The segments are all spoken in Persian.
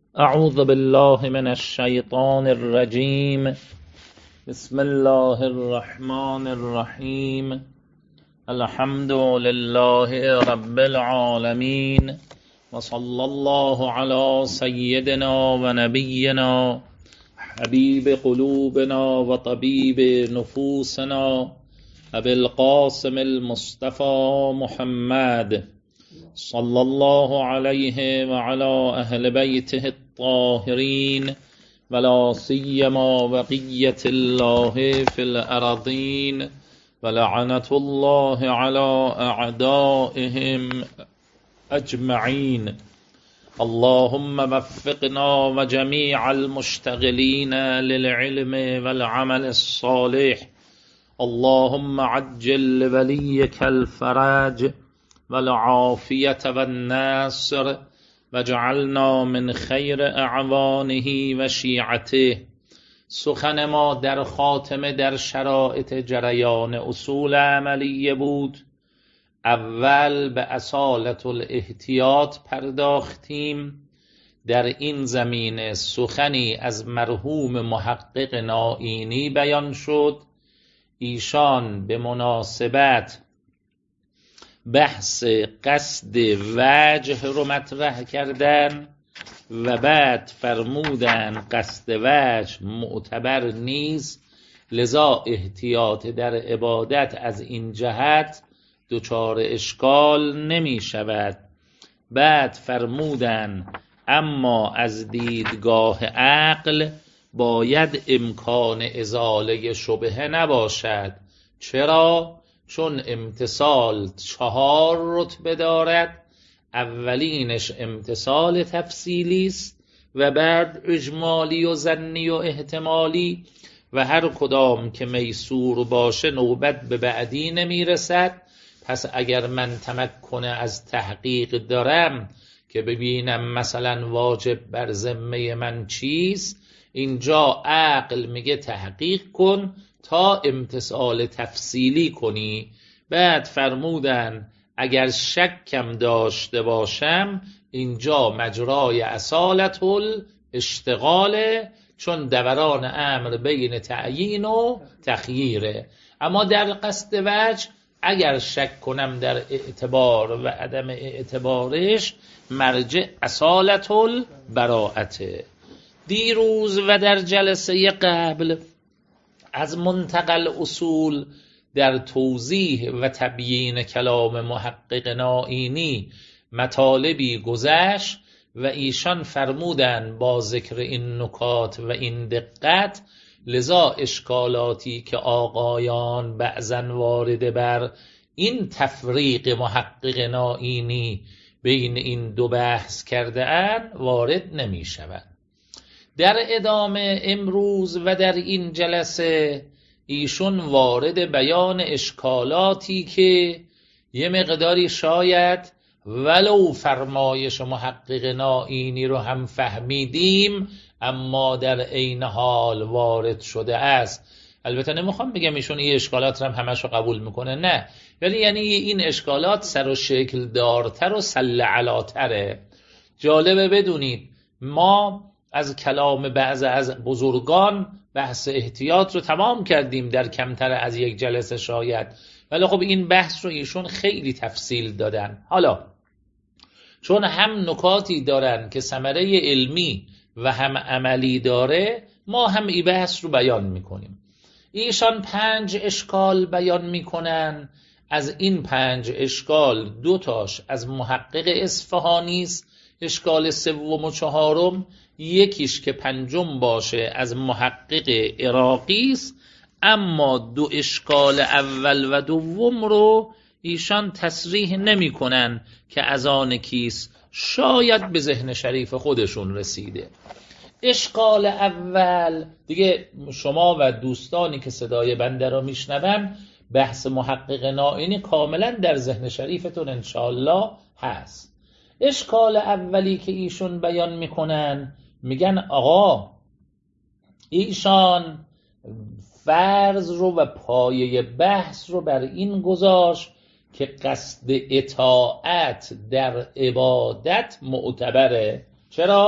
اعوذ بالله من الشیطان الرجیم. بسم الله الرحمن الرحیم. الحمد لله رب العالمین و صلی الله علی سیدنا و نبینا حبیب قلوبنا و طبیب نفوسنا ابی القاسم المصطفى محمد صلی الله علیه و علی اهل بیته الطاهرین ولا سیما بقیة الله فی الارضین ولعنة الله علی اعدائهم اجمعین. اللهم وفقنا و جمیع المشتغلین للعلم والعمل الصالح. اللهم عجل ولیک الفرج والعافیة والنصر وجعلنا من خیر اعوانه و شیعته. سخن ما در خاتمه در شرایط جریان اصول عملیه بود. اول به اصالت الاحتیاط پرداختیم. در این زمینه سخنی از مرحوم محقق نائینی بیان شد. ایشان به مناسبت بحث قصد وجه رو مطرح کردن و بعد فرمودن قصد وجه معتبر نیست، لذا احتیاط در عبادت از این جهت دچار اشکال نمی شود. بعد فرمودن اما از دیدگاه عقل باید امکان ازاله شبهه نباشد. چرا؟ چون امتثال 4 رتبه دارد. اولینش امتثال تفصیلی است و بعد اجمالی و ظنی و احتمالی و هر کدام که میسور باشه نوبت به بعدی نمیرسد. پس اگر من تمکن از تحقیق دارم که ببینم مثلا واجب بر ذمه من چیست، اینجا عقل میگه تحقیق کن تا امتثال تفصیلی کنی. بعد فرمودن اگر شکم داشته باشم اینجا مجرای اصالت الاشتغاله، چون دوران امر بین تعیین و تخییره. اما در قصد وجه اگر شک کنم در اعتبار و عدم اعتبارش مرجع اصالت البراءته. دیروز و در جلسه قبل از منتقل اصول در توضیح و تبیین کلام محقق نائینی مطالبی گذشت و ایشان فرمودن با ذکر این نکات و این دقت، لذا اشکالاتی که آقایان بعضن وارد بر این تفریق محقق نائینی بین این دو بحث کرده اند وارد نمی شود. در ادامه امروز و در این جلسه ایشون وارد بیان اشکالاتی که یه مقداری شاید ولو فرمایش محقق نائینی رو هم فهمیدیم اما در عین حال وارد شده است. البته نمیخوام بگم ایشون این اشکالات رو هم همش رو قبول میکنه، نه، ولی یعنی این اشکالات سر و شکل دارتر و سله علاتره. جالبه بدونید ما از کلام بعض از بزرگان بحث احتیاط رو تمام کردیم در کمتر از یک جلسه شاید، ولی خب این بحث رو ایشون خیلی تفصیل دادن. حالا چون هم نکاتی دارن که ثمره علمی و هم عملی داره، ما هم این بحث رو بیان میکنیم. ایشان 5 اشکال بیان میکنن. از این 5 اشکال 2 تاش از محقق اصفهانی است، اشکال 3 و 4، یکیش که 5 باشه از محقق عراقی است. اما 2 اشکال اول و دوم رو ایشان تصریح نمی کنن که از آن کیست، شاید به ذهن شریف خودشون رسیده. اشکال اول دیگه شما و دوستانی که صدای بنده را میشنون بحث محقق نائینی کاملا در ذهن شریفتون انشاءالله هست. اشکال اولی که ایشون بیان میکنن، میگن آقا ایشان فرض رو و پایه بحث رو بر این گذاشت که قصد اطاعت در عبادت معتبره. چرا؟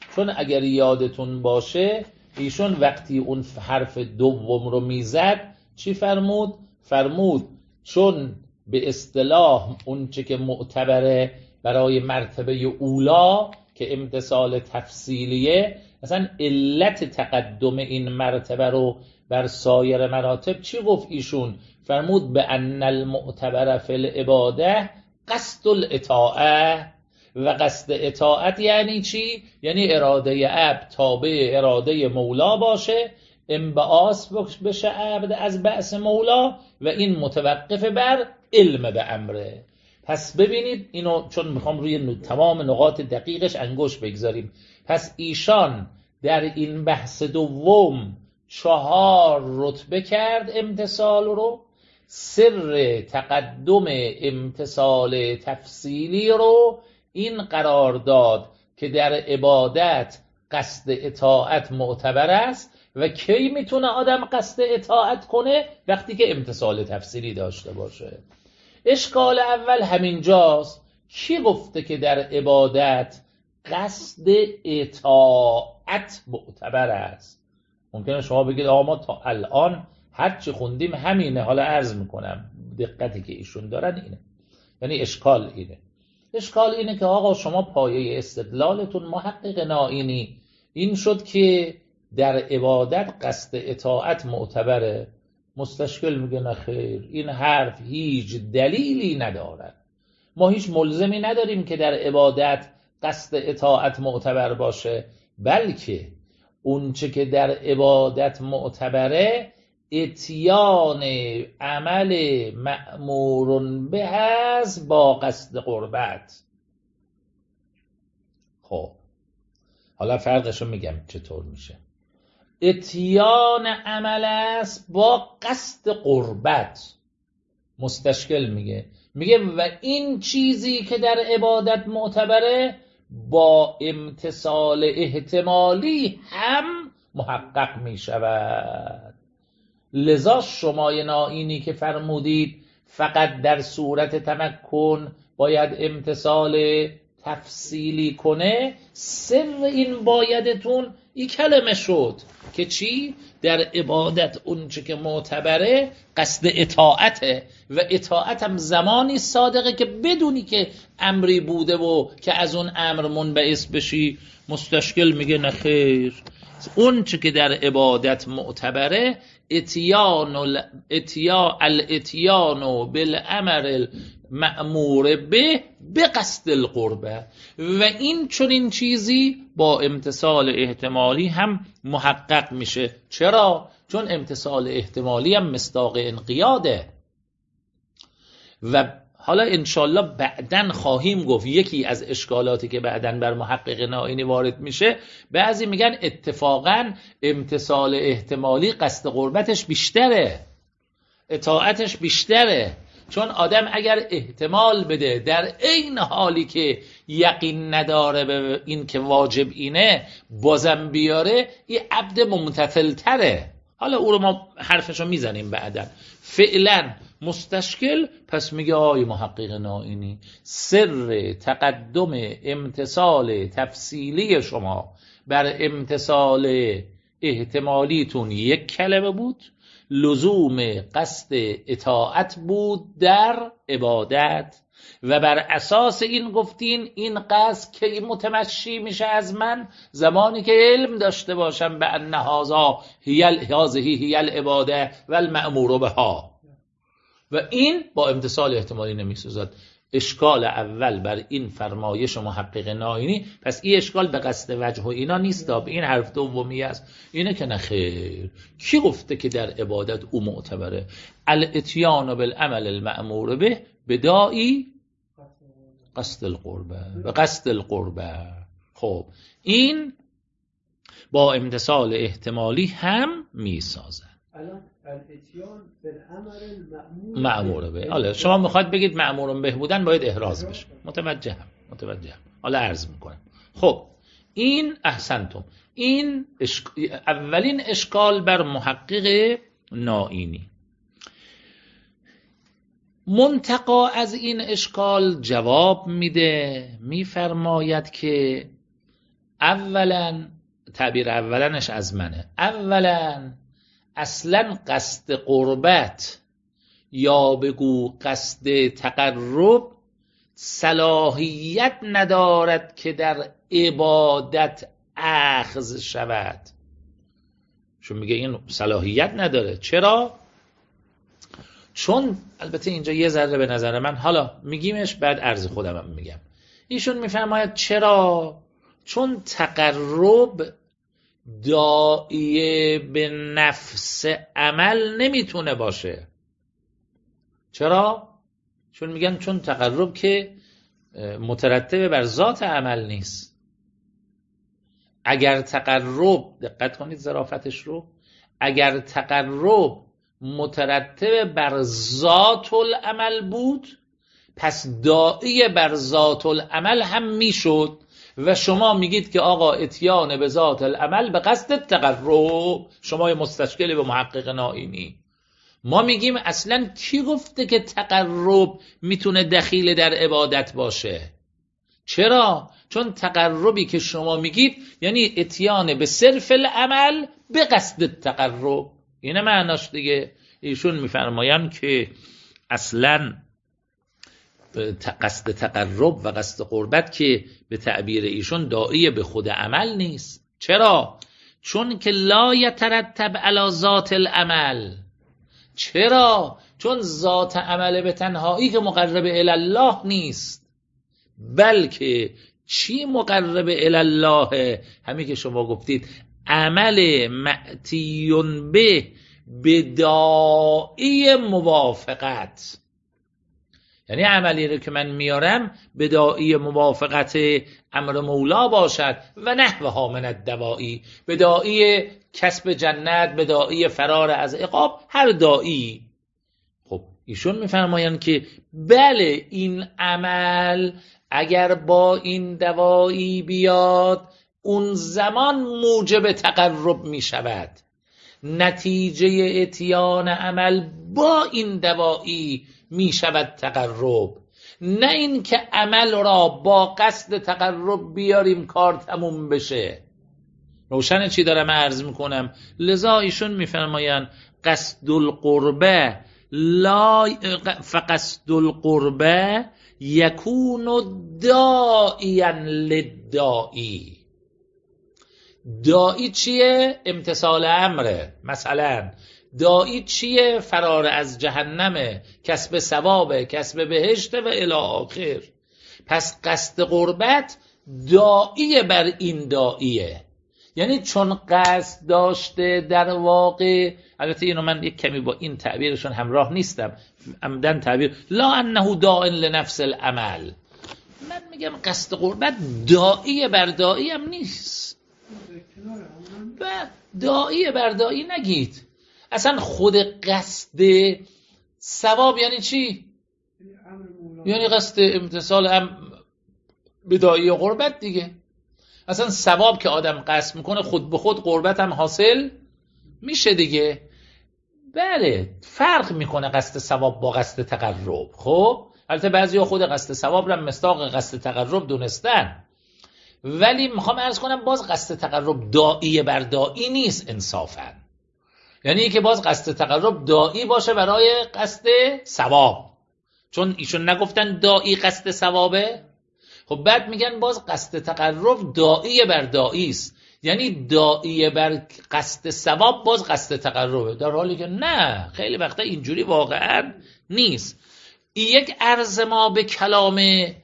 چون اگر یادتون باشه ایشون وقتی اون حرف دوم رو میزد چی فرمود؟ فرمود چون به اصطلاح اون چه که معتبره برای مرتبه اولا که امتثال تفصیلیه، اصلا علت تقدم این مرتبه رو بر سایر مراتب چی گفت ایشون؟ فرمود به ان المعتبر فی العباده قصد الاطاعه. و قصد اطاعت یعنی چی؟ یعنی اراده عبد تابع اراده مولا باشه، انبعاث بشه عبد از بعث مولا و این متوقف بر علم به امره. پس ببینید اینو، چون میخوام روی تمام نقاط دقیقش انگشت بگذاریم. پس ایشان در این بحث دوم 4 رتبه کرد امتثال رو. سر تقدم امتثال تفصیلی رو این قرار داد که در عبادت قصد اطاعت معتبر است و کی میتونه آدم قصد اطاعت کنه؟ وقتی که امتثال تفصیلی داشته باشه. اشکال اول همینجاست، کی گفته که در عبادت قصد اطاعت معتبر است؟ ممکنه شما بگید آقا ما تا الان هرچی خوندیم همینه. حالا عرض میکنم دقتی که ایشون دارن اینه، یعنی اشکال اینه. اشکال اینه که آقا شما پایه استدلالتون محقق نائینی این شد که در عبادت قصد اطاعت معتبره. مستشکل میگه نه خیر، این حرف هیچ دلیلی ندارد. ما هیچ ملزمی نداریم که در عبادت قصد اطاعت معتبر باشه، بلکه اون چه که در عبادت معتبره اتیان عمل مأمور به است با قصد قربت. خب حالا فرقشو میگم چطور میشه. اتیان عمل است با قصد قربت. مستشکل میگه و این چیزی که در عبادت معتبره با امتثال احتمالی هم محقق میشود. لذا شمای نائینی که فرمودید فقط در صورت تمکن باید امتثال تفصیلی کنه، سر این بایدتون این کلمه شد که چی؟ در عبادت اون چه که معتبره قصد اطاعته و اطاعت هم زمانی صادقه که بدونی که امری بوده و که از اون امر منبعث بشی. مستشکل میگه نه خیر، اون چه که در عبادت معتبره الاتیان بالامر المأمور به قصد القربه و این چنین چیزی با امتثال احتمالی هم محقق میشه. چرا؟ چون امتثال احتمالی هم مصداق انقیاده. و حالا انشالله بعدن خواهیم گفت یکی از اشکالاتی که بعدن بر محقق نائینی وارد میشه، بعضی میگن اتفاقا امتثال احتمالی قصد قربتش بیشتره، اطاعتش بیشتره. چون آدم اگر احتمال بده در عین حالی که یقین نداره به این که واجب اینه بازم بیاره، این عبد ممتثل تره. حالا او رو ما حرفشو میزنیم بعدن. فعلا مستشکل پس میگه آی محقق نائینی سر تقدم امتثال تفصیلی شما بر امتثال احتمالیتون یک کلمه بود، لزوم قصد اطاعت بود در عبادت و بر اساس این گفتین این قصد که متمشی میشه از من زمانی که علم داشته باشم به ان هذا هی العباده و المأمور بها و این با امتثال احتمالی نمیسازد. اشکال اول بر این فرمایش محقق نائینی، پس این اشکال به قصد وجه و اینا نیست، به این حرف دومی است، اینه که نخیر. کی گفته که در عبادت او معتبره؟ الاتیان بالعمل المأمور به بدائی قصد القربه و قصد القربه. خب این با امتثال احتمالی هم میسازه. الاتیان بالعمل مأمور به. حالا شما میخواد بگید مأمور به بودن باید احراز بشه. متوجهم. حالا عرض میکنم. خب این احسنتم. این اولین اشکال بر محقق نائینی. منتقا از این اشکال جواب میده، میفرماید که اولا تعبیر اولنش از منه. اولا اصلا قصد قربت یا بگو قصد تقرب صلاحیت ندارد که در عبادت اخذ شود. چون میگه این صلاحیت نداره. چرا؟ چون البته اینجا یه ذره به نظر من، حالا میگیمش بعد عرض خودم هم میگم، ایشون میفرماید چرا؟ چون تقرب داعیه به نفس عمل نمیتونه باشه. چرا؟ چون میگن چون تقرب که مترتب بر ذات عمل نیست. اگر تقرب، دقت کنید ظرافتش رو، اگر تقرب مترتب بر ذات العمل بود پس داعی بر ذات العمل هم میشد و شما میگید که آقا اتیان به ذات العمل به قصد تقرب، شما مستشکل به محقق نائینی. ما میگیم اصلا کی گفته که تقرب میتونه دخیل در عبادت باشه؟ چرا؟ چون تقربی که شما میگید یعنی اتیان به صرف العمل به قصد تقرب، اینه معناش دیگه. ایشون میفرمایند که اصلا قصد تقرب و قصد قربت که به تعبیر ایشون داعی به خود عمل نیست. چرا؟ چون که لا یترتب علی ذات العمل. چرا؟ چون ذات عمل به تنهایی که مقرب الی الله نیست، بلکه چی مقرب الی الله؟ همین که شما گفتید عمل معتیون به بداعی موافقت، یعنی عملی رو که من میارم بداعی موافقت امر مولا باشد و نحوها من الدواعی، بداعی کسب جنت، بداعی فرار از عقاب، هر داعی. خب ایشون میفرمایند که بله این عمل اگر با این دواعی بیاد اون زمان موجب تقرب میشود. نتیجه اتیان عمل با این دواعی می شود تقرب، نه این که عمل را با قصد تقرب بیاریم کار تموم بشه. روشنه چی دارم عرض میکنم؟ لذا ایشون میفرمایند قصد القربه فقصد القربه یکون داعیا للداعی. داعی چیه؟ امتثال امره. مثلا داعی چیه؟ فرار از جهنمه، کسب ثوابه، کسب بهشت و الی آخر. پس قصد قربت داعی بر این داعیه، یعنی چون قصد داشته در واقع، البته اینو من یک کمی با این تعبیرشون همراه نیستم، عمدن تعبیر لا انه داع لنفس العمل، من میگم قصد قربت داعی بر داعی هم نیست. و داعی بر داعی نگید، اصلا خود قصد ثواب یعنی چی؟ یعنی قصد امتثال هم بداعی قربت دیگه. اصلا ثواب که آدم قصد میکنه خود به خود قربت هم حاصل میشه دیگه. بله فرق میکنه قصد ثواب با قصد تقرب. خب البته بعضیا خود قصد ثواب را مصداق قصد تقرب دونستن، ولی میخوام عرض کنم باز قصد تقرب داعی بر داعی نیست انصافا. یعنی که باز قصد تقرب داعی باشه برای قصد ثواب، چون ایشون نگفتن داعی قصد ثوابه. خب بعد میگن باز قصد تقرب داعی بر داعی است، یعنی داعی بر قصد ثواب باز قصد تقربه، در حالی که نه، خیلی وقتا اینجوری واقعا نیست. این یک عرض ما به کلام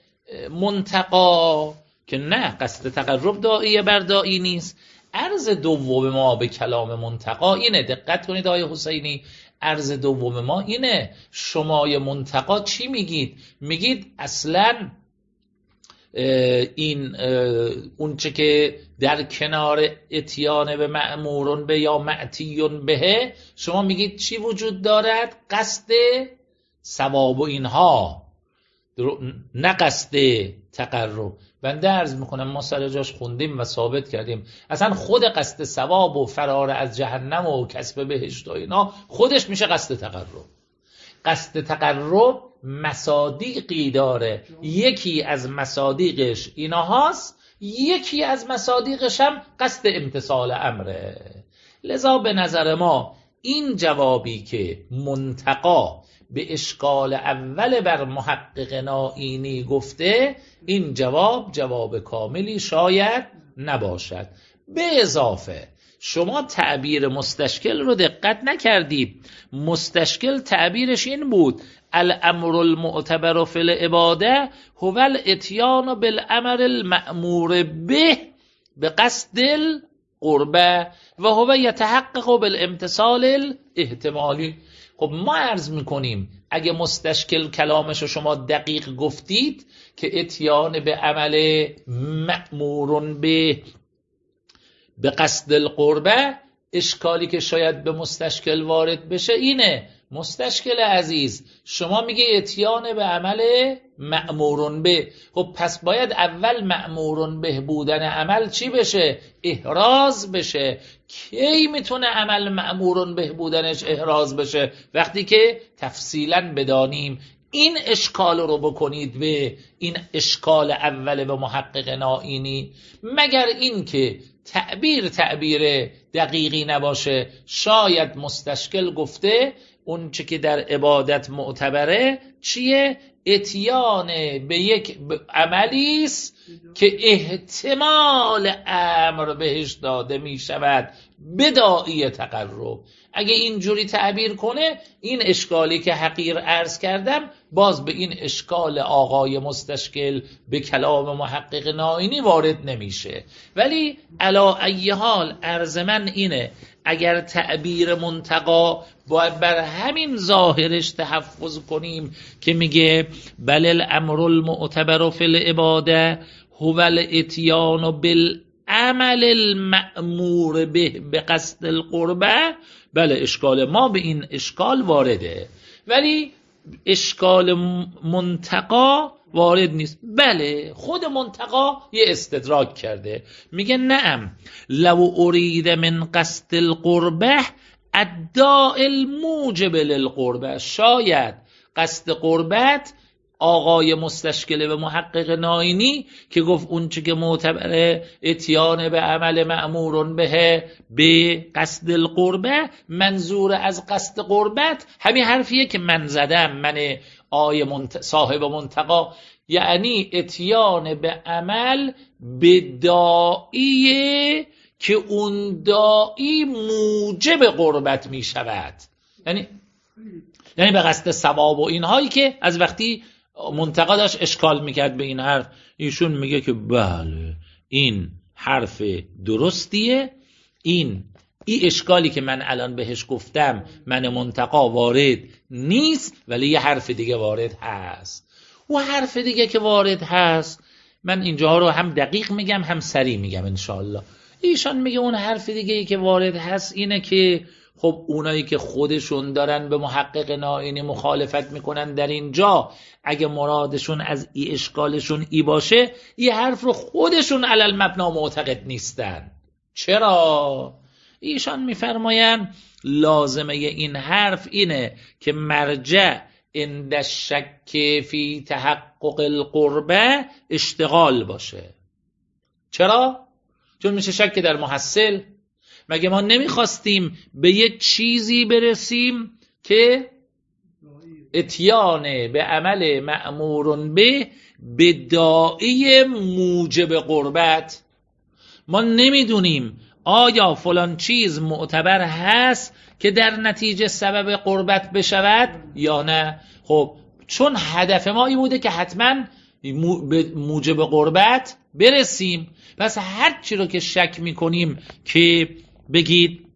منتقا که نه، قصد تقرب داعی بر داعی نیست. عرض دوم ما به کلام منتقا اینه، دقت کنید آقای حسینی، عرض دوم ما اینه، شمای منتقا چی میگید؟ میگید اصلا این اون چه که در کنار اتیان به مأمورون به یا معتیون به، شما میگید چی وجود دارد؟ قصد ثواب و اینها، نه قصد تقرب. بنده عرض میکنم ما سر جاش خوندیم و ثابت کردیم اصلا خود قصد ثواب و فرار از جهنم و کسب بهشت و اینا خودش میشه قصد تقرب. قصد تقرب مصادیقی داره، یکی از مصادیقش اینا هاست یکی از مصادیقش هم قصد امتثال امره. لذا به نظر ما این جوابی که منتقا به اشکال اول بر محقق نائینی گفته، این جواب کاملی شاید نباشد. به اضافه شما تعبیر مستشکل رو دقت نکردید. مستشکل تعبیرش این بود: الامر المعتبر فی العباده هو الاتیان بالامر المأمور به بقصد القربه و هو یتحقق بالامتثال الاحتمالی. خب ما عرض میکنیم اگه مستشکل کلامش رو شما دقیق گفتید که اتیان به عمل مأمور به قصد القربه، اشکالی که شاید به مستشکل وارد بشه اینه: مستشکل عزیز شما میگه اتیان به عمل مأمور به، خب پس باید اول مأمور به بودن عمل چی بشه؟ احراز بشه. کی میتونه عمل مأمور به بودنش احراز بشه؟ وقتی که تفصیلا بدانیم. این اشکال رو بکنید به این اشکال اول به محقق نائینی، مگر این که تعبیر دقیقی نباشه. شاید مستشکل گفته اون چه که در عبادت معتبره چیه؟ اتیان به یک عملیست که احتمال امر بهش داده می شود بداعی تقرب. اگه اینجوری تعبیر کنه، این اشکالی که حقیر عرض کردم باز به این اشکال آقای مستشکل به کلام محقق نائینی وارد نمیشه. ولی علا ای حال عرض من اینه: اگر تعبیر منتقا باید بر همین ظاهرش تحفظ کنیم که میگه بل الامر المعتبر فی العباده هو الاتیان بالعمل المأمور به بقصد القربه، بله اشکال ما به این اشکال وارده، ولی اشکال منتقا وارد نیست. بله خود منتقا یه استدراک کرده، میگه نعم لو ارید من قصد القربه ادعاء الموجب للقربه، شاید قصد قربت آقای مستشکل به محقق نائینی که گفت اون چه که معتبره اتیان به عمل مأمور به قصد القربه، منظور از قصد قربت همین حرفیه که من زدم، من صاحب منتقا، یعنی اتیان به عمل به داعیه که اون داعی موجب قربت می شود، یعنی به قصد ثواب و اینهایی که از وقتی منتقا داشت اشکال میکرد به این حرف، ایشون میگه که بله این حرف درستیه، این اشکالی که من الان بهش گفتم من منتقا وارد نیست، ولی یه حرف دیگه وارد هست. و حرف دیگه که وارد هست من اینجا رو هم دقیق میگم هم سریع میگم انشاءالله. ایشان میگه اون حرف دیگه که وارد هست اینه که خب اونایی که خودشون دارن به محقق نائینی مخالفت میکنن در اینجا، اگه مرادشون از ای اشکالشون ای باشه، ای حرف رو خودشون علل مبنا معتقد نیستن. چرا؟ ایشان میفرماین لازمه این حرف اینه که مرجع عند الشک فی تحقق القربه اشتغال باشه. چرا؟ چون میشه شک در محصل. مگه ما نمیخواستیم به یک چیزی برسیم که اتیان به عمل مأمور به داعی موجب قربت؟ ما نمیدونیم آیا فلان چیز معتبر هست که در نتیجه سبب قربت بشود یا نه. خب چون هدف ما این بوده که حتما به موجب قربت برسیم، پس هر چی رو که شک میکنیم که بگید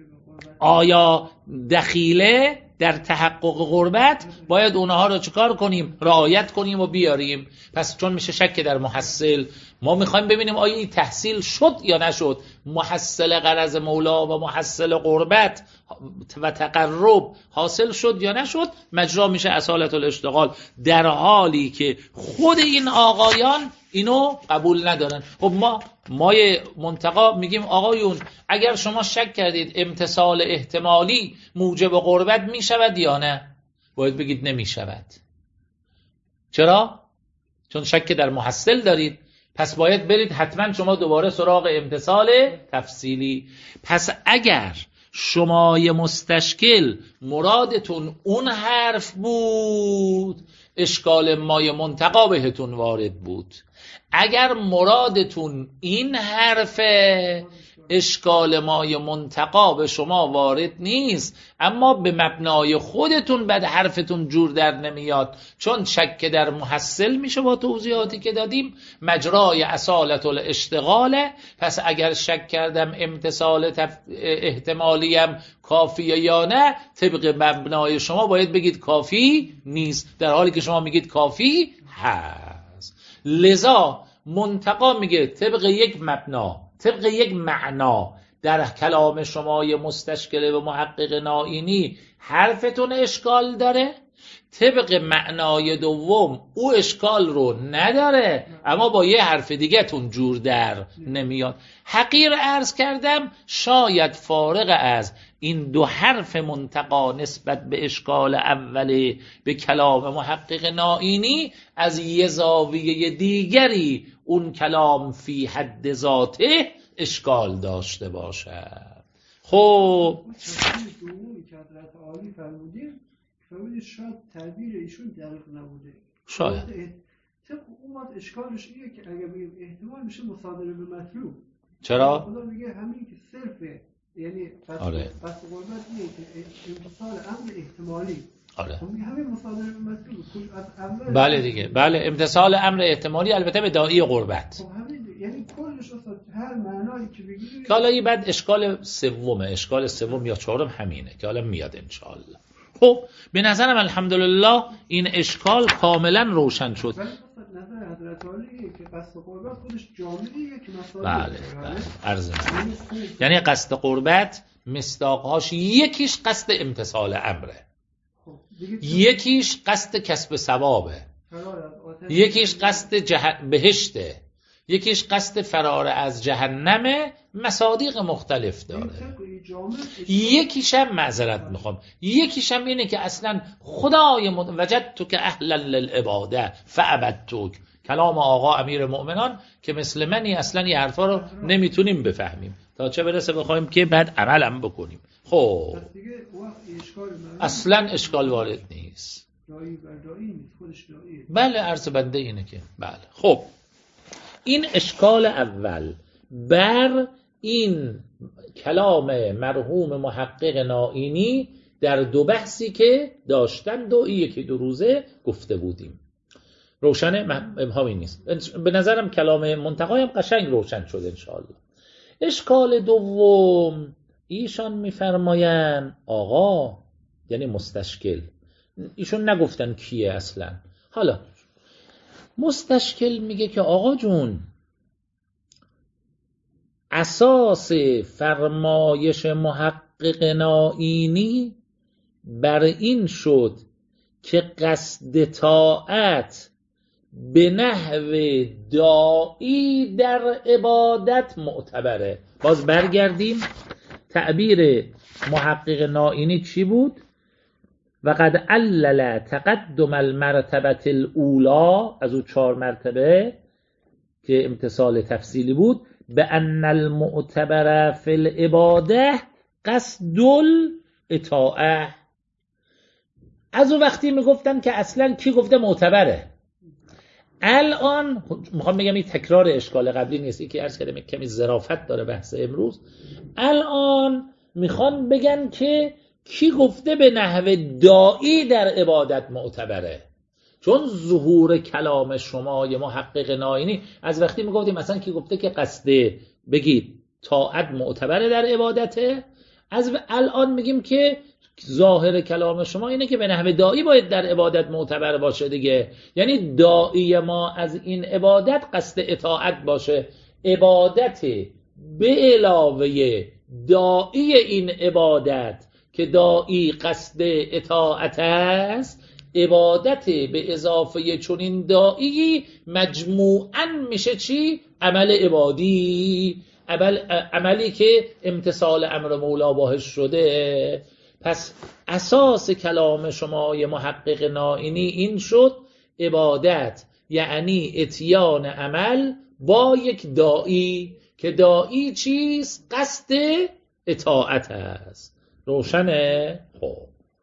آیا دخیله در تحقق قربت، باید اونها رو چکار کنیم؟ رعایت کنیم و بیاریم. پس چون میشه شک در محصل، ما میخوایم ببینیم آیا این تحصیل شد یا نشد، محصل غرض مولا و محصل قربت و تقرب حاصل شد یا نشد، مجرا میشه اصالت الاشتغال، در حالی که خود این آقایان اینو قبول ندارن. خب ما منتقا میگیم آقایون اگر شما شک کردید امتثال احتمالی موجب قربت میشود یا نه، باید بگید نمیشود. چرا؟ چون شک در محصل دارید. پس باید برید حتما شما دوباره سراغ امتثال تفصیلی. پس اگر شمای مستشکل مرادتون اون حرف بود، اشکال مای منتقا بهتون وارد بود. اگر مرادتون این حرفه، اشکال مای منتقا به شما وارد نیست، اما به مبنای خودتون بعد حرفتون جور در نمیاد، چون شک در محصل میشه با توضیحاتی که دادیم، مجرای اصالت الاشتغاله. پس اگر شک کردم امتثال احتمالیم کافیه یا نه، طبق مبنای شما باید بگید کافی نیست، در حالی که شما میگید کافی هست. لذا منتقا میگه طبق یک مبنا، طبق یک معنا در کلام شمای مستشکل و محقق نائینی حرفتون اشکال داره، طبق معنای دوم او اشکال رو نداره، اما با یه حرف دیگه تون جور در نمیاد. حقیر عرض کردم شاید فارغ از این دو حرف منتقا نسبت به اشکال اولی به کلام محقق نائینی، از یه زاویه دیگری اون کلام فی حد ذاته اشکال داشته باشد. خب دومی که حضرت عالی فرمودیم شاید تعبیر ایشون دقیق نبوده، شاید طبق اون وقت اشکالش اینه که اگر بگیم احتمال میشه مصادره به مطلوب. چرا؟ خدا میگه همین که صرفه، یعنی قصد قربت اینه که امتصال امر احتمالی. آره. همین مصادره به مطلوب از اول. بله دیگه، بله امتصال امر احتمالی البته به داعی قربت. خب همین یعنی کلش اصلا هر معنایی که بگیری. که حالا یه بعد اشکال سوم یا چهارم همینه که حالا میاد انشاءالله. خب به نظرم الحمدلله این اشکال کاملا روشن شد. ولی نظر حضرت عالیه که قصد قربت خودش جامعیه که مسائل. بله عرض یعنی قصد قربت مصداقهاش یکیش قصد امتثال امره، یکیش قصد کسب ثوابه، یکیش قصد بهشته، یکیش قصد فرار از جهنمه. مصادیق مختلف داره. یکیش هم معذرت میخوام، یکیش هم اینه که اصلا خدای وجدتک اهلا للعباده فعبدتک، کلام آقا امیر مؤمنان که مثل منی اصلا این حرفا رو نمیتونیم بفهمیم تا چه برسه بخوایم که بعد عملم بکنیم. خب اصلا اشکال وارد نیست. بله عرض بنده اینه که بله. خب این اشکال اول بر این کلام مرحوم محقق نائینی در دو بحثی که داشتند و یکی دو روزه گفته بودیم. روشنه؟ ابهامی نیست. به نظرم کلام منتقا هم قشنگ روشن شد انشاءالله. اشکال دوم ایشان میفرمایند آقا یعنی مستشکل، ایشون نگفتن کیه اصلا. حالا مستشکل میگه که آقا جون اساس فرمایش محقق نائینی بر این شد که قصد طاعت به نحو داعی در عبادت معتبره. باز برگردیم تعبیر محقق نائینی چی بود؟ وقد علل تقدم المرتبه الاولی، از او 4 مرتبه که امتصال تفصیلی بود، به ان المعتبر فی العباده قصد الاطاعه. از او وقتی میگفتن که اصلا کی گفته معتبره، الان میخوام بگم این تکرار اشکال قبلی نیست، یکی عرض کردم کمی ظرافت داره بحث امروز. الان میخوان بگن که کی گفته به نحو داعی در عبادت معتبره، چون ظهور کلام شما یه محقق نائینی از وقتی میگفتیم مثلا کی گفته که قصد بگید طاعت معتبره در عبادته، از الان میگیم که ظاهر کلام شما اینه که به نحو داعی باید در عبادت معتبر باشه دیگه. یعنی داعی ما از این عبادت قصد اطاعت باشه. عبادت به علاوه داعی این عبادت که داعی قصد اطاعت است، عبادت به اضافه چنین داعی مجموعاً میشه چی؟ عمل عبادی، عملی که امتثال امر مولا باهش شده. پس اساس کلام شما محقق نائینی این شد عبادت یعنی اتیان عمل با یک داعی که داعی چیست؟ قصد اطاعت است. روشنه؟ خب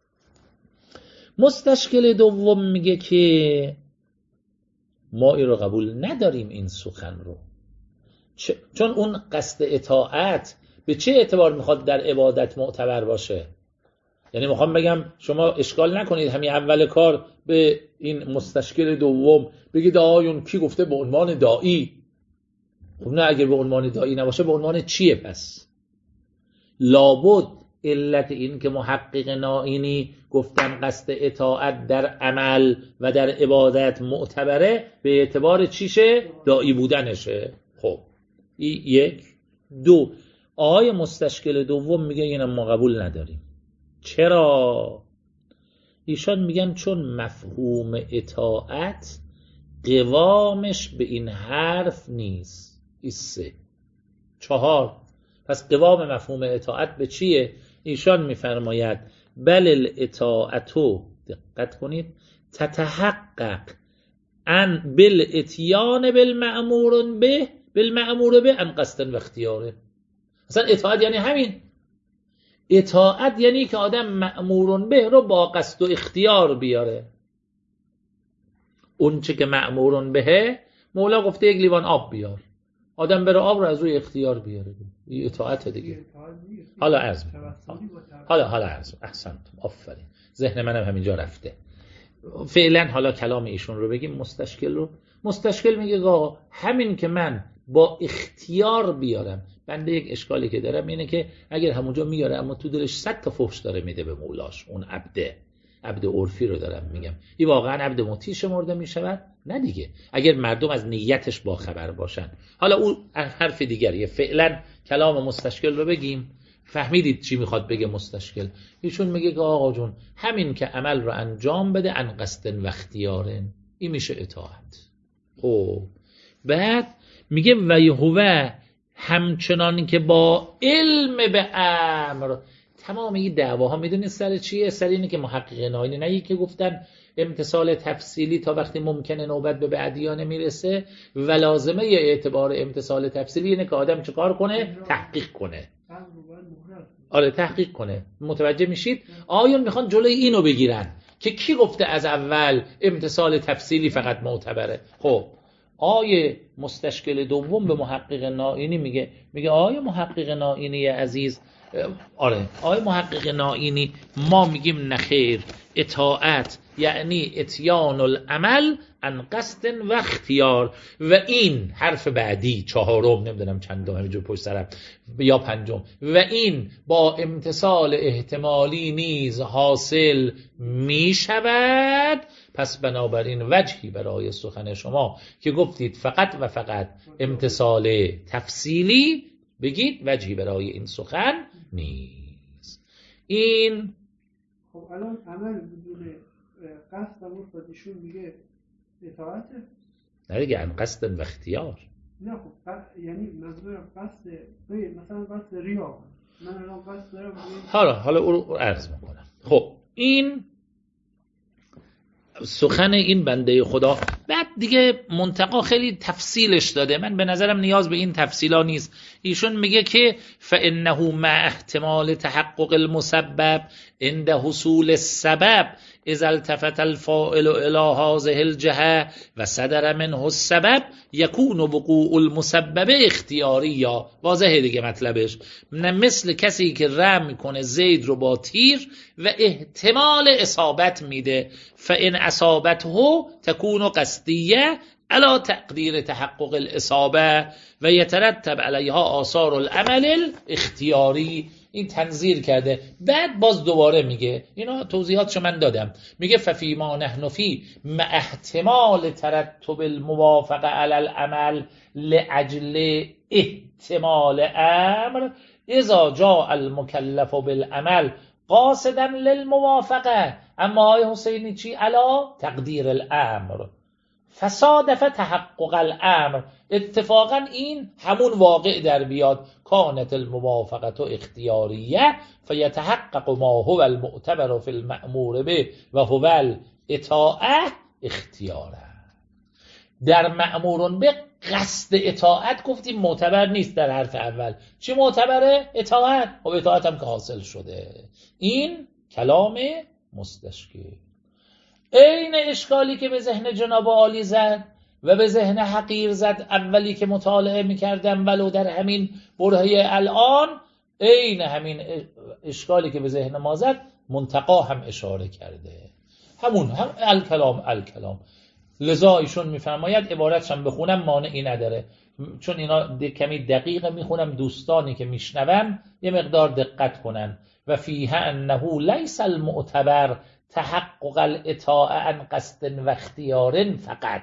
مستشکل دوم میگه که ما این رو قبول نداریم این سخن رو، چون اون قصد اطاعت به چه اعتبار میخواد در عبادت معتبر باشه؟ یعنی میخوام بگم شما اشکال نکنید همین اول کار به این مستشکل دوم بگید آیون کی گفته به عنوان داعی؟ خب نه، اگر به عنوان داعی نباشه به عنوان چیه پس؟ لابد علت این که محقق نائینی گفتن قصد اطاعت در عمل و در عبادت معتبره به اعتبار چیشه؟ داعی بودنشه. خب یک. دو، آقای مستشکل دوم میگه اینم ما قبول نداریم. چرا؟ ایشان میگن چون مفهوم اطاعت قوامش به این حرف نیست. این 3. 4. پس قوام مفهوم اطاعت به چیه؟ ایشان میفرماید بل الاطاعتو، دقت کنید، تتحقق ان بالاتیان بالمأمور به ان قصد و اختیاره. اصلا اطاعت یعنی همین. اطاعت یعنی که آدم مأمور به رو با قصد و اختیار بیاره. اون چه که مأمور بهه، مولا گفته یک لیوان آب بیار، آدم بره آب رو از روی اختیار بیاره، این اطاعت دیگه. حالا عرض احسنتم، آفرین، ذهن منم همینجا رفته. فعلا حالا کلام ایشون رو بگیم. مستشکل میگه همین که من با اختیار بیارم. بنده یک اشکالی که دارم اینه که اگر همونجا میاره اما تو دلش 100 تا فحش داره میده به مولاش، اون عبد عرفی رو دارم میگم، این واقعا عبد مطیع شمرده میشود؟ نه دیگه، اگر مردم از نیتش با خبر باشن. حالا اون حرف دیگریه. فعلا کلام مستشکل رو بگیم. فهمیدید چی میخواد بگه مستشکل؟ ایشون میگه که آقا جون همین که عمل رو انجام بده ان قصد و اختیارن، این میشه اطاعت. خب بعد میگه و هو همچنان که با علم به امر. تمام این دعواها میدونید سر چیه؟ سر اینه که محقق نائینی نه که گفتن امتصال تفصیلی تا وقتی ممکنه نوبت به بعدیانه میرسه و لازمه اعتبار امتصال تفصیلی اینه که آدم چه کار کنه؟ تحقیق کنه. آره تحقیق کنه. متوجه میشید؟ آیون میخوان جلوی اینو بگیرن که کی گفته از اول امتصال تفصیلی فقط معتبره. خب آیه مستشکل دوم به محقق نائینی میگه آیه محقق نائینی عزیز، آیه محقق نائینی ما میگیم نخیر، اطاعت یعنی اتیان العمل عن قصد و اختیار. و این حرف بعدی 4، نمیدونم چندم، همینجور پشت سرم یا 5، و این با امتصال احتمالی نیز حاصل میشود. پس بنابراین وجهی برای سخن شما که گفتید فقط و فقط امتصال تفصیلی، بگید وجهی برای این سخن نیست. این خب الان عمل بدون قصد و خودشون میگه اطاعته؟ نه دیگه، عن قصد و اختیار. نه خب یعنی منظورم قصد، مثلا قصد ریا، من الان قصد دارم. حالا او رو عرض میکنم. خب این سخن این بنده خدا. بعد دیگه منتقا خیلی تفصیلش داده، من به نظرم نیاز به این تفصیلا نیست. ایشون میگه که فإنه مع احتمال تحقق المسبب عند حصول السبب اذا التفت الفاعل الى هذه الجهه و صدر منه السبب يكون وقوع المسبب اختیاریا. واضحه دیگه مطلبش. مثل کسی که رم میکنه زید رو با تیر و احتمال اصابت میده، فإن اصابته تكون قصدیه علی تقدیر تحقق الاصابه و یترتب علیها آثار العمل الاختیاری. این تنظیر کرده. بعد باز دوباره میگه، اینا توضیحاتشو من دادم، میگه ففی ما نحن فی مع احتمال ترتب الموافقه علی العمل لاجل احتمال امر اذا جاء المکلف بالعمل قاصدا للموافقه. اما آقای حسینی چی؟ علا تقدیر الامر فصادف تحقق الامر. اتفاقا این همون واقع در بیاد، کانت الموافقت اختیاریه فیتحقق ما هو المعتبر فی المأمور به و هو الاطاعه اختیاره. در مأمور به قصد اطاعت گفتیم معتبر نیست در حرف اول. چی معتبره؟ اطاعت. خب اطاعت هم که حاصل شده. این کلام مستشکل. این اشکالی که به ذهن جناب عالی زد و به ذهن حقیر زد اولی که مطالعه میکردم، ولو در همین برهه الان، این همین اشکالی که به ذهن ما زد منتقا هم اشاره کرده. همون هم الکلام. لذا ایشون میفرماید عبارتش هم بخونم مانعی نداره، چون اینا کمی دقیقه میخونم، دوستانی که میشنون یه مقدار دقت کنن. و فیه انه لیس المعتبر تحقق الاطاعه عن قصد و اختیار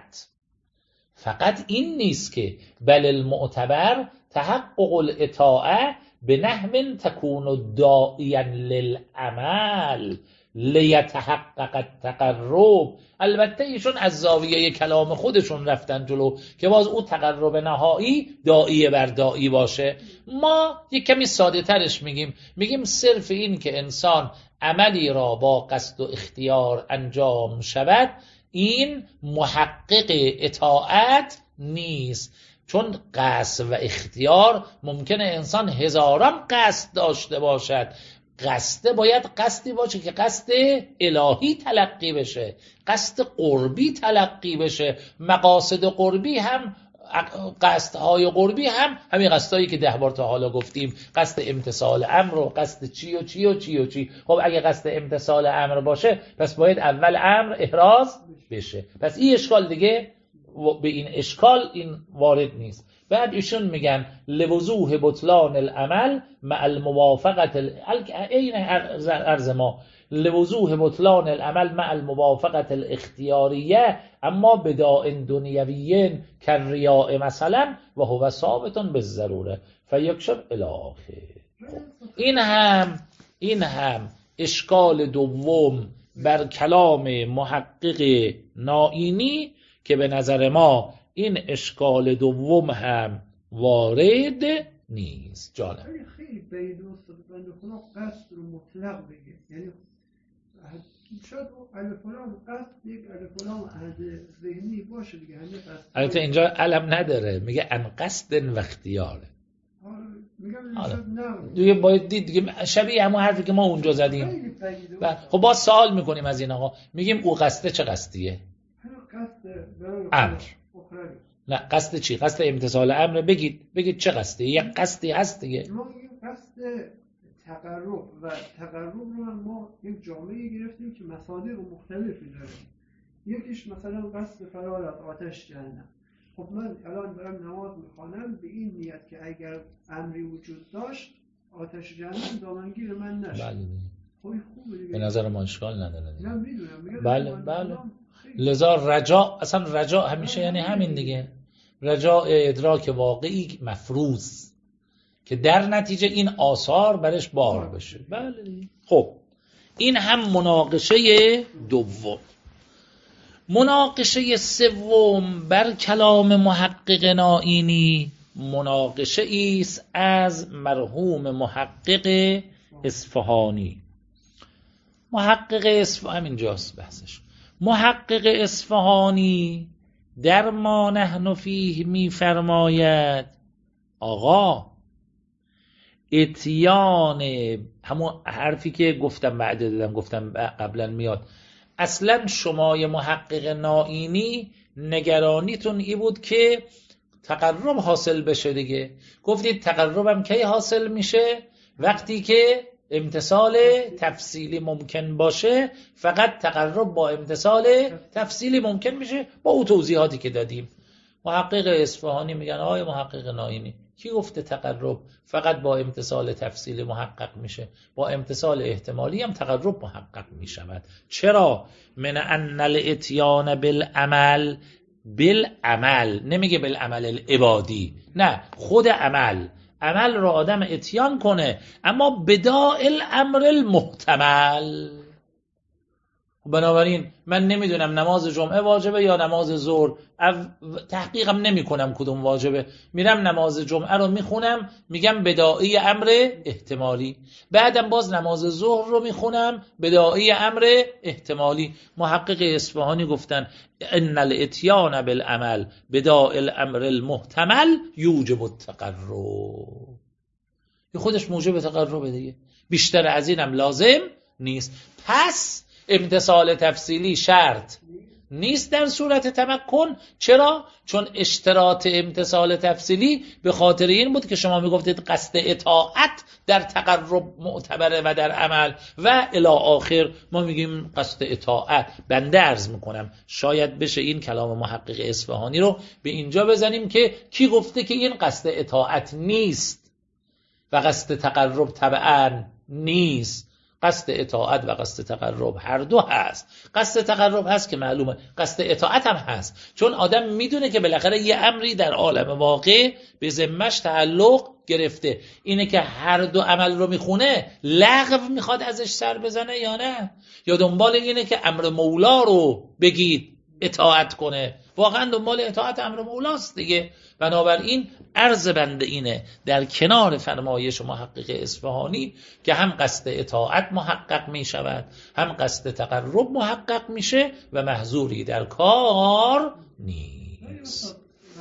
فقط این نیست که، بل المعتبر تحقق الاطاعه به نحو تکون داعیا للعمل لیتحقق التقرب. البته ایشون از زاویه کلام خودشون رفتن جلو که باز اون تقرب نهایی داعیه بر داعی باشه. ما یک کمی ساده ترش میگیم صرف این که انسان عملی را با قصد و اختیار انجام شود، این محقق اطاعت نیست. چون قصد و اختیار ممکنه انسان هزاران قصد داشته باشد. قصد باید قصدی باشه که قصد الهی تلقی بشه، قصد قربی تلقی بشه. مقاصد قربی هم، قصدهای قربی هم همین قصدهایی که 10 بار تا حالا گفتیم، قصد امتثال امر و قصد چی و چی و چی و چی. خب اگه قصد امتثال امر باشه پس باید اول امر احراز بشه. پس این اشکال دیگه به این اشکال این وارد نیست. بعد ایشون میگن لوضوح بطلان العمل مع الموافقت این عرض ما لوضوح بطلان العمل مع الموافقت الاختیاریه اما بداء دنیویین کالریاء مثلا و هو ثابت بالضروره فیکشف الی آخر. این هم اشکال دوم بر کلام محقق نائینی که به نظر ما این اشکال دوم هم وارد نیست. جانم خیلی بعید بنده خدا قصد رو مطلق بگه، یعنی شاید الف لام قصد یک الف لام از ذهنی باشه دیگه. البته اینجا علم نداره، میگه ان قصد و اختیاره. دیگه باید دید دیگه شبیه همون حرفی که ما اونجا زدیم. خب با سوال میکنیم از این آقا، میگیم او قصد چه قصدیه؟ امر. نه قصد چی؟ قصد امتثال امر. بگید چه قصدی؟ یک قصدی هست دیگه. ما این قصد تقرب و تقرب رو ما یک جامعه گرفتیم که مصادر مختلفی داره. یکیش مثلا قصد فرار از آتش جهنم. خب من الان دارم نماز میخوانم به این نیت که اگر امری وجود داشت آتش جهنم دامنگیر من نشه. بله. خوبه دیگه. به نظر ما اشکال نداره دیگه. من میدونم. بله. لذا رجا همیشه یعنی همین دیگه. رجا ادراک واقعی مفروض که در نتیجه این آثار برش بار بشه. بله. خب این هم مناقشه دوم. مناقشه سوم بر کلام محقق نائینی مناقشه ایست از مرحوم محقق اصفهانی. محقق اصفهانی همینجاست بحثش. محقق اصفهانی در ما نحن فیه می فرماید آقا اتیان، همون حرفی که گفتم قبلا میاد. اصلا شمای محقق نائینی نگرانیتون ای بود که تقرب حاصل بشه دیگه. گفتید تقربم کی حاصل میشه؟ وقتی که امتثال تفصیلی ممکن باشه. فقط تقرب با امتثال تفصیلی ممکن میشه با اون توضیحاتی که دادیم. محقق اصفهانی میگن آقای محقق نائینی کی گفته تقرب فقط با امتثال تفصیلی محقق میشه؟ با امتثال احتمالی هم تقرب محقق میشود. چرا؟ من ان الاتیان بالعمل نمیگه بالعمل العبادی، نه خود عمل را آدم اتیان کنه اما بداء الامر المحتمل. بنابراین من نمیدونم نماز جمعه واجبه یا نماز ظهر، تحقیقم نمی کنم کدوم واجبه، میرم نماز جمعه رو میخونم، میگم بداعی امر احتمالی، بعدم باز نماز ظهر رو میخونم بداعی امر احتمالی. محقق اصفهانی گفتن ان الاتیان بالعمل بداعی الامر المحتمل یوجب التقرب. این خودش موجب تقربه دیگه، بیشتر از اینم لازم نیست. پس امتثال تفصیلی شرط نیست در صورت تمکن. چرا؟ چون اشتراط امتثال تفصیلی به خاطر این بود که شما میگفتید قصد اطاعت در تقرب معتبره و در عمل و الی آخر. ما میگیم قصد اطاعت. بنده عرض میکنم شاید بشه این کلام محقق اصفهانی رو به اینجا بزنیم که کی گفته که این قصد اطاعت نیست و قصد تقرب طبعا نیست. قصد اطاعت و قصد تقرب هر دو هست. قصد تقرب هست که معلومه، قصد اطاعت هم هست، چون آدم میدونه که بالاخره یه امری در عالم واقع به ذمش تعلق گرفته. اینه که هر دو عمل رو میخونه لغو میخواد ازش سر بزنه یا نه، یا دنبال اینه که امر مولا رو بگید اطاعت کنه. واقعا دنبال اطاعت امر مولاست دیگه. بنابراین عرض بنده اینه در کنار فرمایش محقق اصفهانی که هم قصد اطاعت محقق می شود، هم قصد تقرب محقق میشه و محظوری در کار نیست.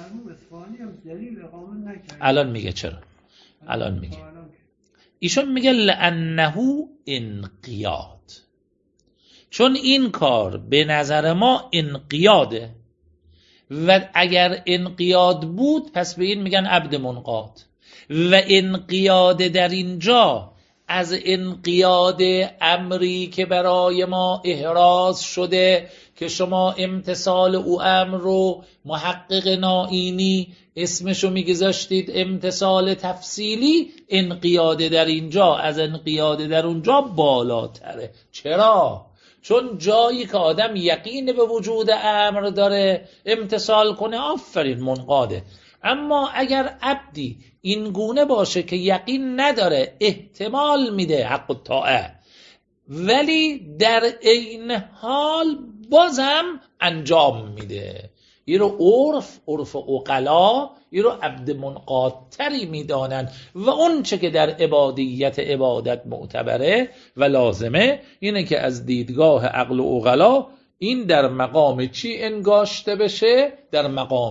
الان میگه چرا؟ الان میگه ایشون میگه لانه انقیاد، چون این کار به نظر ما انقیاده و اگر انقیاد بود پس به این میگن عبد منقاد. و انقیاد در اینجا از انقیاد امری که برای ما احراز شده که شما امتثال او امر رو محقق نائینی اسمشو میگذاشتید امتثال تفصیلی، انقیاد در اینجا از انقیاد در اونجا بالاتره. چرا؟ چون جایی که آدم یقین به وجود امر داره امتثال کنه آفرین منقاده. اما اگر عبدی این گونه باشه که یقین نداره احتمال میده حق الطاعه ولی در عین حال بازم انجام میده، این رو عرف عقلا این رو عبد منقادتری میدانن و اون چه که در عبادیت عبادت معتبره و لازمه اینه که از دیدگاه عقل و عقلا این در مقام چی انگاشته بشه؟ در مقام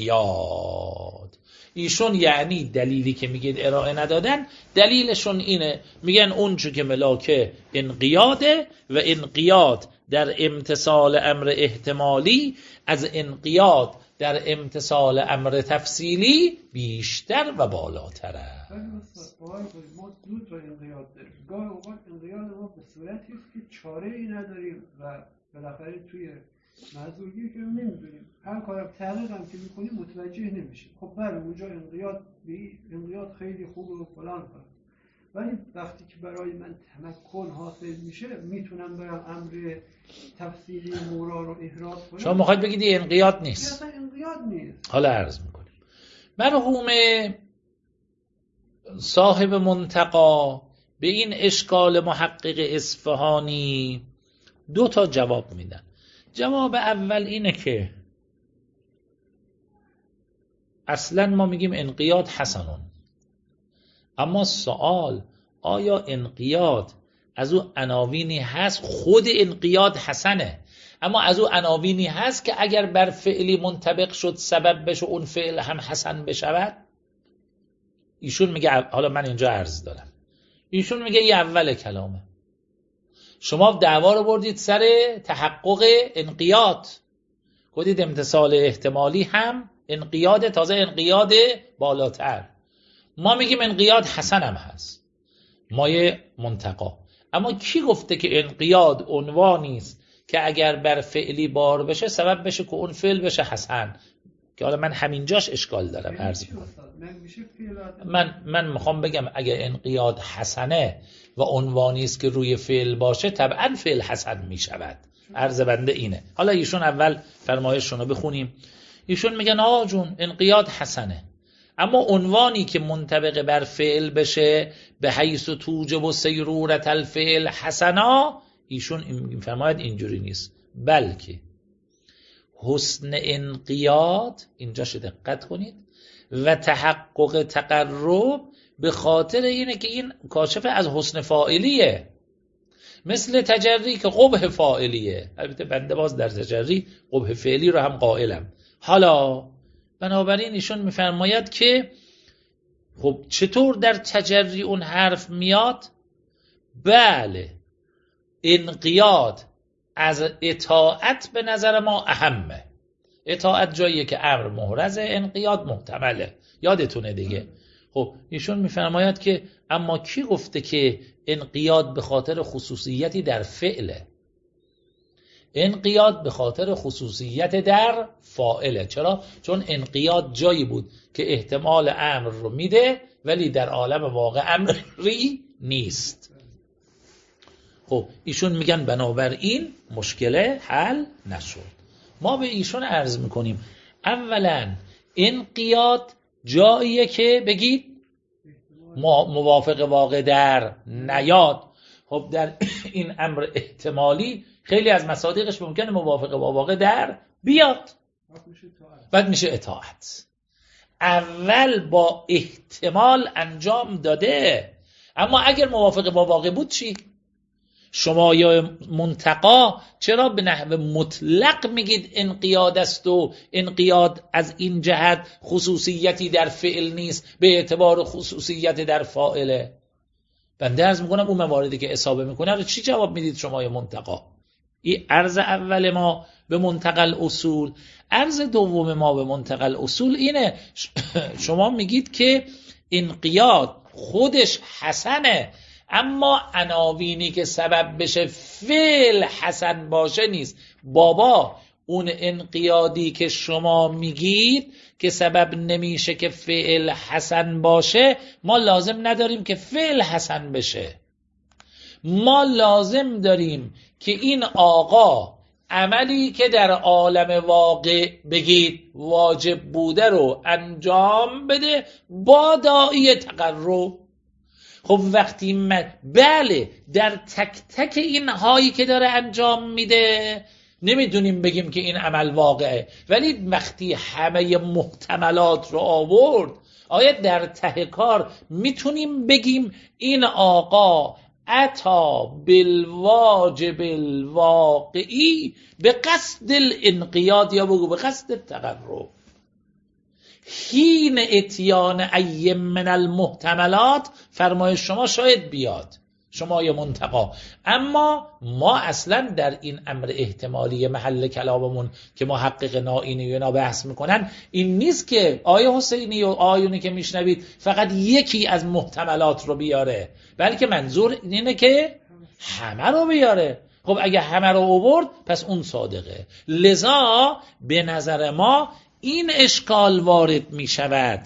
انقیاد. ایشون یعنی دلیلی که میگید ارائه ندادن دلیلشون اینه، میگن اون چه که ملاک انقیاده و انقیاد در امتثال امر احتمالی از انقیاد در امتثال امر تفصیلی بیشتر و بالاتره. ما دو تا انقیاد داریم. گاهی اوقات انقیاد ما به صورتی است که چاره‌ای نداریم و بالاخره توی معذورگی که نمیدونیم هر کار تحقیق هم که میکنیم متوجه نمیشیم. خب برای اونجا انقیاد خیلی خوب و فلان کنه، ولی وقتی که برای من تمکن حاصل میشه میتونم برم امر تفصیلی مورا رو احراز کنم. شما میخواید بگید این انقیاد نیست؟ اصلا انقیاد نیست. حالا عرض میکنیم مرحوم صاحب منتقا به این اشکال محقق اصفهانی دو تا جواب میدن. جواب اول اینه که اصلا ما میگیم انقیاد حسنون، اما سوال آیا انقیاد از او عناوینی هست؟ خود انقیاد حسنه، اما از او عناوینی هست که اگر بر فعلی منطبق شد سبب بشه اون فعل هم حسن بشود؟ ایشون میگه حالا من اینجا عرض دارم، ایشون میگه این اول کلامه. شما دعوا رو بردید سر تحقق انقیاد، گفتید امتثال احتمالی هم انقیاد، تازه انقیاد بالاتر. ما میگیم انقیاد حسن هم هست مایه منتقا، اما کی گفته که انقیاد عنوانی است که اگر بر فعلی بار بشه سبب بشه که اون فعل بشه حسن؟ که حالا من همینجاش اشکال دارم عرض من میخوام بگم اگر انقیاد حسنه و عنوانی است که روی فعل باشه طبعا فعل حسن میشود. عرض بنده اینه. حالا ایشون اول فرمایششون رو بخونیم. ایشون میگن آقا جون انقیاد حسنه، اما عنوانی که منطبق بر فعل بشه به حیث توجب و سیرورت الفعل حسنا، ایشون میفرماید اینجوری نیست، بلکه حسن انقیاد، اینجاش دقت کنید، و تحقق تقرب به خاطر اینه که این کاشف از حسن فاعلیه، مثل تجری که قبح فاعلیه. البته بنده باز در تجری قبح فعلی رو هم قائلم. حالا بنابراین ایشون میفرماید که خب چطور در تجری اون حرف میاد؟ بله، انقیاد از اطاعت به نظر ما اهمه. اطاعت جاییه که امر محرزه، انقیاد محتمله، یادتونه دیگه. خب ایشون میفرماید که اما کی گفته که انقیاد به خاطر خصوصیتی در فعله؟ انقیاد به خاطر خصوصیت در فاعله. چرا؟ چون انقیاد جایی بود که احتمال امر رو میده ولی در عالم واقع امری نیست. خب ایشون میگن بنابراین مشکل حل نشد. ما به ایشون عرض میکنیم اولا انقیاد جاییه که بگید موافق واقع در نیاد. خب در این امر احتمالی خیلی از مصادیقش ممکنه موافق واقع در بیاد، بعد میشه اطاعت. اول با احتمال انجام داده، اما اگر موافق با واقع بود چی؟ شما یا منتقا چرا به نحو مطلق میگید انقیاد است و انقیاد از این جهت خصوصیتی در فعل نیست به اعتبار خصوصیت در فاعله؟ بنده عرض میکنم اون مواردی که اصابه میکنه رو چی جواب میدید شما یا منتقا؟ این عرض اول ما به منتقل اصول. عرض دوم ما به منتقل اصول اینه شما میگید که انقیاد خودش حسنه، اما عناوینی که سبب بشه فعل حسن باشه نیست. بابا اون انقیادی که شما میگید که سبب نمیشه که فعل حسن باشه، ما لازم نداریم که فعل حسن بشه. ما لازم داریم که این آقا عملی که در عالم واقع بگید واجب بوده رو انجام بده با داعی تقرب. خب وقتی بله در تک تک این هایی که داره انجام میده نمیدونیم بگیم که این عمل واقعه، ولی وقتی همه محتملات رو آورد، آیا در ته کار میتونیم بگیم این آقا اتا بالواجب الواقعی به قصد الانقیاد، یا بگو به قصد التقرب، حین اتیان ای من المحتملات فرمایش شما شاید بیاد، شما یا منتقا. اما ما اصلا در این امر احتمالی محل کلاممون که محقق نائینی و اینا بحث میکنن این نیست که آیه حسینی و آیونی که میشنوید فقط یکی از محتملات رو بیاره، بلکه منظور اینه که همه رو بیاره. خب اگه همه رو آورد پس اون صادقه. لذا به نظر ما این اشکال وارد می شود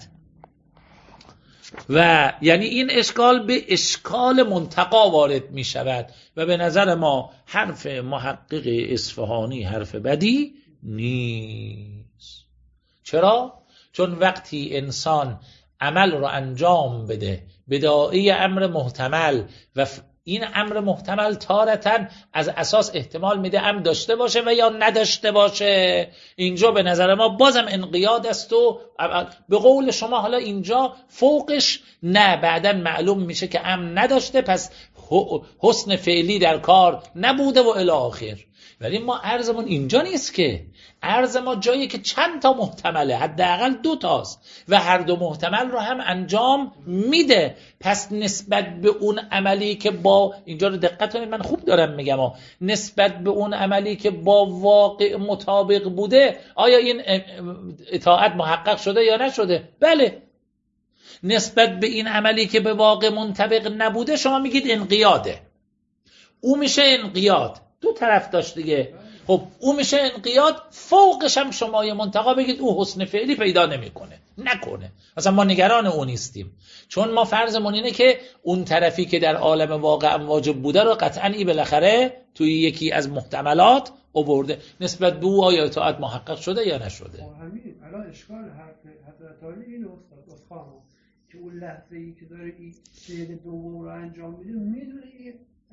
و یعنی این اشکال به اشکال منتقا وارد می شود و به نظر ما حرف محقق اصفهانی حرف بدی نیست. چرا؟ چون وقتی انسان عمل رو انجام بده به داعی امر محتمل و این امر محتمل تارتن از اساس احتمال میده امر داشته باشه و یا نداشته باشه، اینجا به نظر ما بازم انقیاد است و به قول شما حالا اینجا فوقش نه، بعدن معلوم میشه که امر نداشته پس حسن فعلی در کار نبوده و الی آخر. ولی ما عرضمون اینجا نیست که، عرض ما جایی که چند تا محتمله، حداقل 2 تاست و هر دو محتمل رو هم انجام میده. پس نسبت به اون عملی که با اینجا رو دقت کنید من خوب دارم میگم نسبت به اون عملی که با واقع مطابق بوده آیا این اطاعت محقق شده یا نشده؟ بله. نسبت به این عملی که به واقع منطبق نبوده شما میگید انقیاده، او میشه انقیاد. 2 طرف داشت دیگه. خب او میشه انقیاد، فوقش هم شما منتقا بگید او حسن فعلی پیدا نکنه. مثلا ما نگران اون نیستیم، چون ما فرضمون اینه که اون طرفی که در عالم واقع واجب بوده رو قطعاً بالاخره توی یکی از محتملات آورده. نسبت به او آیا اطاعت محقق شده یا نشده؟ همین الان اشکال حضرت علی این استاد که اون لحظه‌ای که داره این سیر دوم رو انجام میده میدونه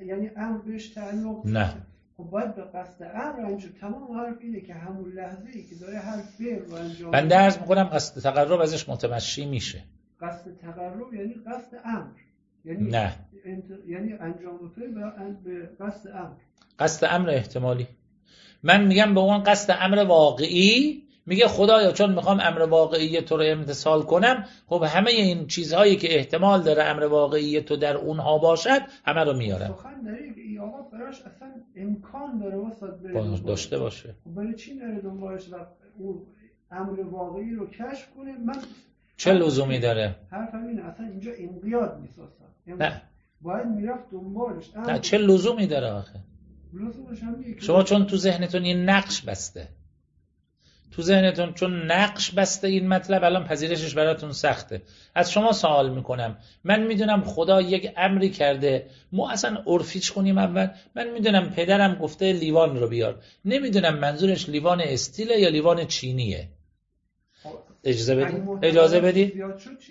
یعنی امر بهش تعلق نه. خب باید به قصد امر انجام. تمام حرف اینه که همون لحظه ای که داره هر فعل رو انجام بنده عرض میکنم قصد تقرب ازش متمشی میشه. قصد تقرب یعنی قصد امر، یعنی نه، یعنی انجام فعل به قصد امر. قصد امر احتمالی. من میگم به اون قصد امر واقعی، میگه خدایا چون میخوام امر واقعی تو رو امتثال کنم، خب همه این چیزهایی که احتمال داره امر واقعی تو در اونها باشد همه رو میارم. سخن داره که این آقا براش اصلا امکان داره واسط بره داشته باشه. خب برای چی نره دنبالش و اون امر واقعی رو کشف کنه؟ من چه لزومی داره؟ حرفم اینه اصلا اینجا انقیاد نیست اصلا. نه، باید میرفت دنبالش. نه چه لزومی داره آخه؟ لزومش هم اینه شما چون تو ذهنتون این نقش بسته، تو ذهنتون چون نقش بسته این مطلب، الان پذیرشش براتون سخته. از شما سوال میکنم، من میدونم خدا یک امری کرده، ما اصلا عرفیش کنیم اول. من میدونم پدرم گفته لیوان رو بیار، نمیدونم منظورش لیوان استیله یا لیوان چینیه. اجازه بدید، اجازه بدید،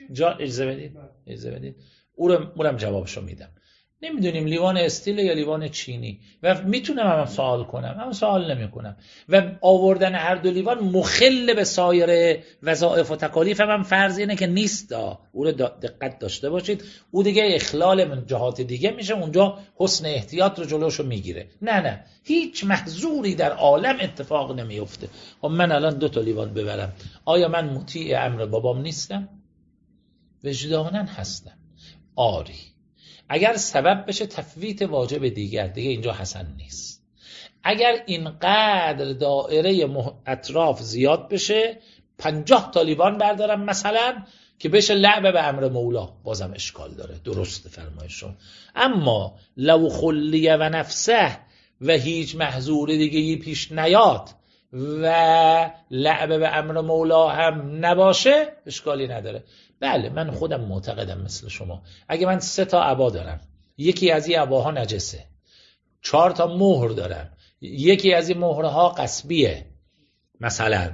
اجازه بدید، اونم جوابشو میدم. نمیدونیم لیوان استیل یا لیوان چینی و میتونم هم سوال کنم، اما سوال نمی کنم. و آوردن هر دو لیوان مخل به سایر وظایف و تکالیف هم فرض اینه که نیست. او رو دقت داشته باشید، او دیگه اخلال من جهات دیگه میشه، اونجا حسن احتیاط رو جلوشو میگیره. نه، هیچ محظوری در عالم اتفاق نمیفته. خب من الان 2 لیوان ببرم، آیا من مطیع امر بابام نیستم؟ وجداناً هستم. آری، اگر سبب بشه تفویت واجب دیگه اینجا حسن نیست. اگر اینقدر دایره اطراف زیاد بشه، 50 لیوان بردارم مثلا که بشه لعب به امر مولا، بازم اشکال داره. درست فرمایشون. اما لو خلیه و نفسه و هیچ محظور دیگه پیش نیاد و لعب به امر مولا هم نباشه، اشکالی نداره. بله، من خودم معتقدم مثل شما، اگه من 3 عبا دارم، یکی از این عباها نجسه، 4 مهر دارم، یکی از این مهرها قصبیه، مثلا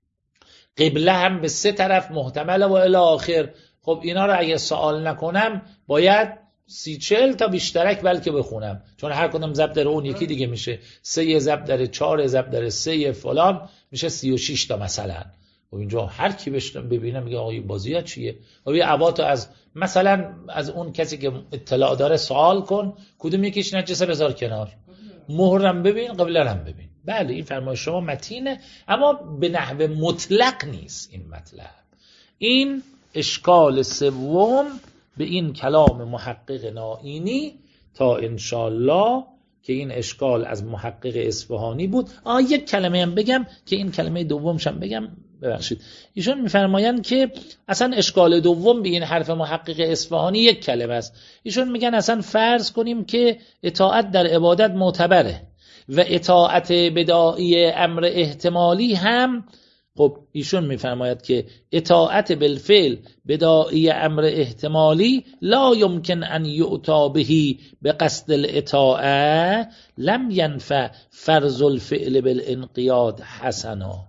قبله هم به 3 طرف محتمله و الی آخر، خب اینا رو اگه سوال نکنم باید 30-40 تا بیشترک بلکه بخونم، چون هر کدوم ضرب در اون یکی دیگه میشه. 3 ضرب در 4 ضرب در 3 فلان میشه 36 تا مثلا. و اینجا هر کی ببینه میگه آقا بازیات چیه؟ و یه عباتو از مثلا از اون کسی که اطلاع داره سوال کن، کدوم یکیش نجسه بذار کنار، مهرم ببین، قبله‌ام ببین. بله، این فرمایش شما متینه، اما به نحو مطلق نیست این مطلب. این اشکال سوم به این کلام محقق نائینی، تا انشالله که این اشکال از محقق اصفهانی بود. یک کلمه هم بگم که این کلمه دومشم بگم، ببخشید. ایشون میفرمایند که اصلا اشکال دوم به این حرف محقق اصفهانی 1 کلمه است. ایشون میگن اصلا فرض کنیم که اطاعت در عبادت معتبره و اطاعت بداعی امر احتمالی هم. خب ایشون میفرماید که اطاعت بالفعل بداعی امر احتمالی لا يمكن ان یؤتی به بقصد الاطاعه لم ينفع فرض الفعل بالانقیاد حسنا.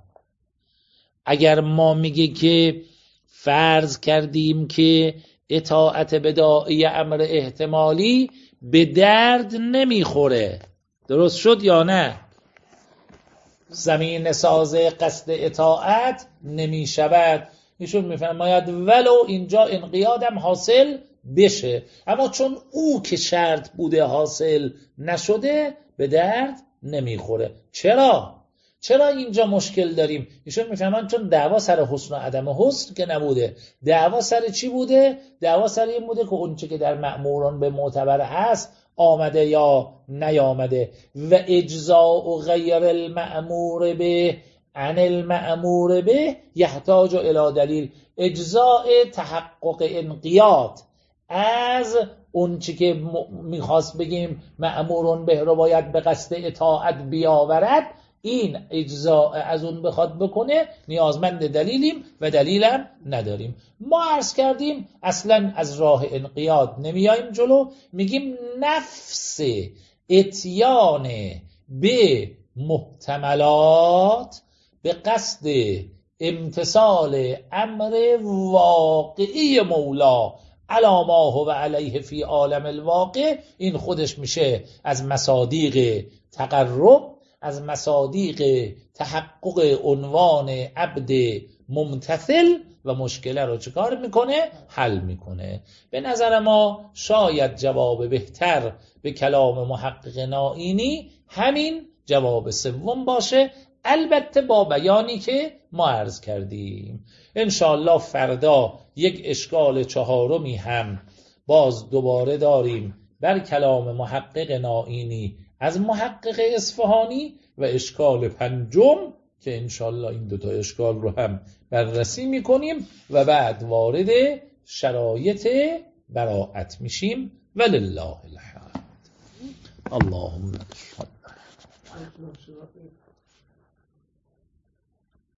اگر ما میگه که فرض کردیم که اطاعت بداعی امر احتمالی به درد نمیخوره، درست شد یا نه؟ زمین ساز قصد اطاعت نمی شود. ایشون میفرماید ولو اینجا انقیادم حاصل بشه، اما چون او که شرط بوده حاصل نشده به درد نمیخوره. چرا اینجا مشکل داریم؟ ایشون میفهمن چون دعوا سر حسن و عدم حسن که نبوده. دعوا سر چی بوده؟ دعوا سر این بوده که اون چه که در مأموران به معتبر هست آمده یا نیامده. و اجزاء غیر المأمور به عن المأمور به یحتاج الی دلیل. اجزاء تحقق انقیاد از اون چی که میخواست بگیم مأمورون به رو باید به قصد اطاعت بیاورد، این اجزاء از اون بخواد بکنه نیازمند دلیلیم و دلیلم نداریم. ما عرض کردیم اصلا از راه انقیاد نمیاییم جلو، میگیم نفس اتیان به محتملات به قصد امتثال امر واقعی مولا علی ما هو علیه فی عالم الواقع، این خودش میشه از مصادیق تقرب، از مصادیق تحقق عنوان عبد ممتثل و مشکل رو چکار میکنه؟ حل میکنه. به نظر ما شاید جواب بهتر به کلام محقق نائینی همین جواب سوم باشه، البته با بیانی که ما عرض کردیم. انشاءالله فردا یک اشکال چهارمی هم باز دوباره داریم بر کلام محقق نائینی از محقق اصفهانی و اشکال پنجم که انشاءالله این دوتا اشکال رو هم بررسی میکنیم و بعد وارد شرایط براءت میشیم. ولله الحمد. اللهم اشهد.